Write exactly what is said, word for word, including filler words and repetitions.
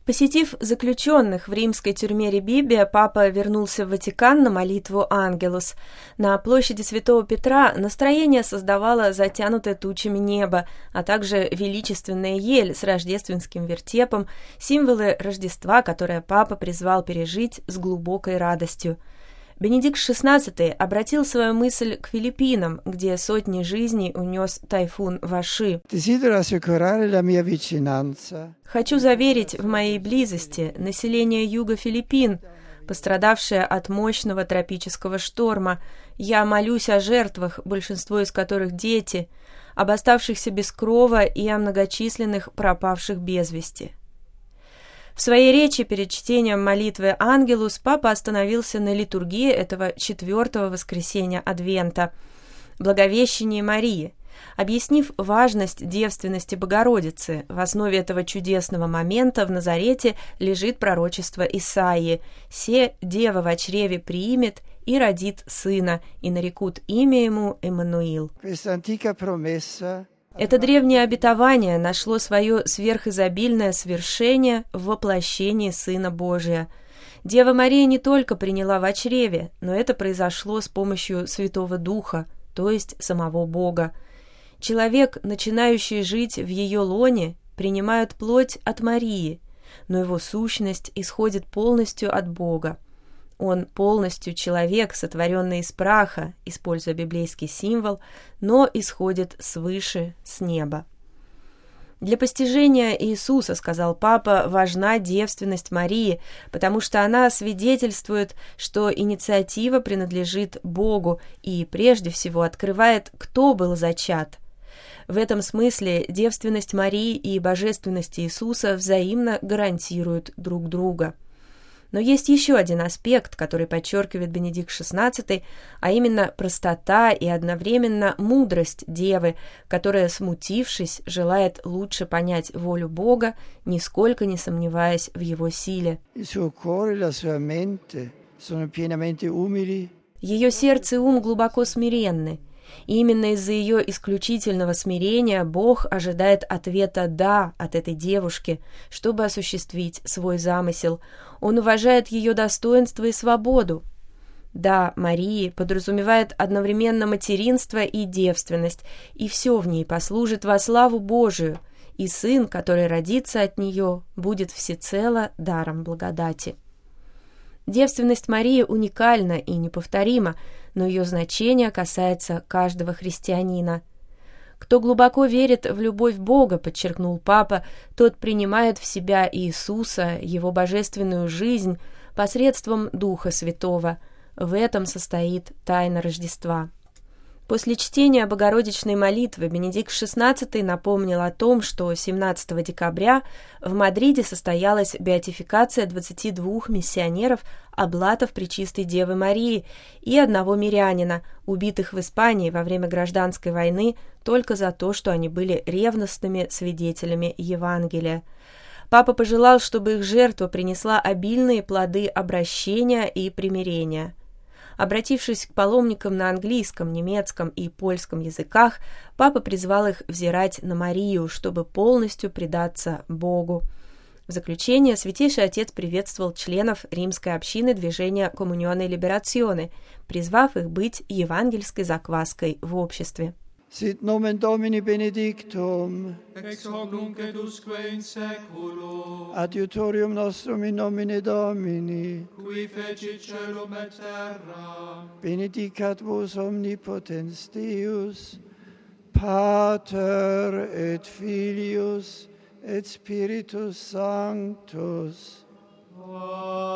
Посетив заключенных в римской тюрьме Ребибия, папа вернулся в Ватикан на молитву «Ангелус». На площади Святого Петра настроение создавало затянутое тучами небо, а также величественная ель с рождественским вертепом, символы Рождества, которое папа призвал пережить с глубокой радостью. Бенедикт шестнадцатый обратил свою мысль к Филиппинам, где сотни жизней унес тайфун Ваши. «Хочу заверить в моей близости население юга Филиппин, пострадавшее от мощного тропического шторма. Я молюсь о жертвах, большинство из которых дети, об оставшихся без крова и о многочисленных пропавших без вести». В своей речи перед чтением молитвы «Ангелус» папа остановился на литургии этого четвертого воскресенья Адвента, Благовещении Марии, объяснив важность девственности Богородицы. В основе этого чудесного момента в Назарете лежит пророчество Исаии: «Се дева во чреве приимет и родит сына, и нарекут имя ему Эммануил». Это древнее обетование нашло свое сверхизобильное свершение в воплощении Сына Божия. Дева Мария не только приняла во чреве, но это произошло с помощью Святого Духа, то есть самого Бога. Человек, начинающий жить в ее лоне, принимает плоть от Марии, но его сущность исходит полностью от Бога. Он полностью человек, сотворенный из праха, используя библейский символ, но исходит свыше, с неба. Для постижения Иисуса, сказал папа, важна девственность Марии, потому что она свидетельствует, что инициатива принадлежит Богу и прежде всего открывает, кто был зачат. В этом смысле девственность Марии и божественность Иисуса взаимно гарантируют друг друга. Но есть еще один аспект, который подчеркивает Бенедикт шестнадцатый, а именно простота и одновременно мудрость Девы, которая, смутившись, желает лучше понять волю Бога, нисколько не сомневаясь в его силе. Ее сердце и ум глубоко смиренны. И именно из-за ее исключительного смирения Бог ожидает ответа «да» от этой девушки, чтобы осуществить свой замысел. Он уважает ее достоинство и свободу. «Да» Марии подразумевает одновременно материнство и девственность, и все в ней послужит во славу Божию, и сын, который родится от нее, будет всецело даром благодати. Девственность Марии уникальна и неповторима, но ее значение касается каждого христианина. Кто глубоко верит в любовь Бога, подчеркнул папа, тот принимает в себя Иисуса, его божественную жизнь, посредством Духа Святого. В этом состоит тайна Рождества. После чтения Богородичной молитвы Бенедикт шестнадцатый напомнил о том, что семнадцатого декабря в Мадриде состоялась беатификация двадцати двух миссионеров, облатов Пречистой Девы Марии, и одного мирянина, убитых в Испании во время гражданской войны только за то, что они были ревностными свидетелями Евангелия. Папа пожелал, чтобы их жертва принесла обильные плоды обращения и примирения. Обратившись к паломникам на английском, немецком и польском языках, папа призвал их взирать на Марию, чтобы полностью предаться Богу. В заключение Святейший Отец приветствовал членов римской общины движения Коммунионе Либерационе, призвав их быть евангельской закваской в обществе. Sit nomen Domini benedictum, ex hoc nunc et usque in seculum, adiutorium nostrum in nomine Domini, qui fecit caelum et terra, benedicat vos omnipotens Deus, Pater et Filius et Spiritus Sanctus. Amen.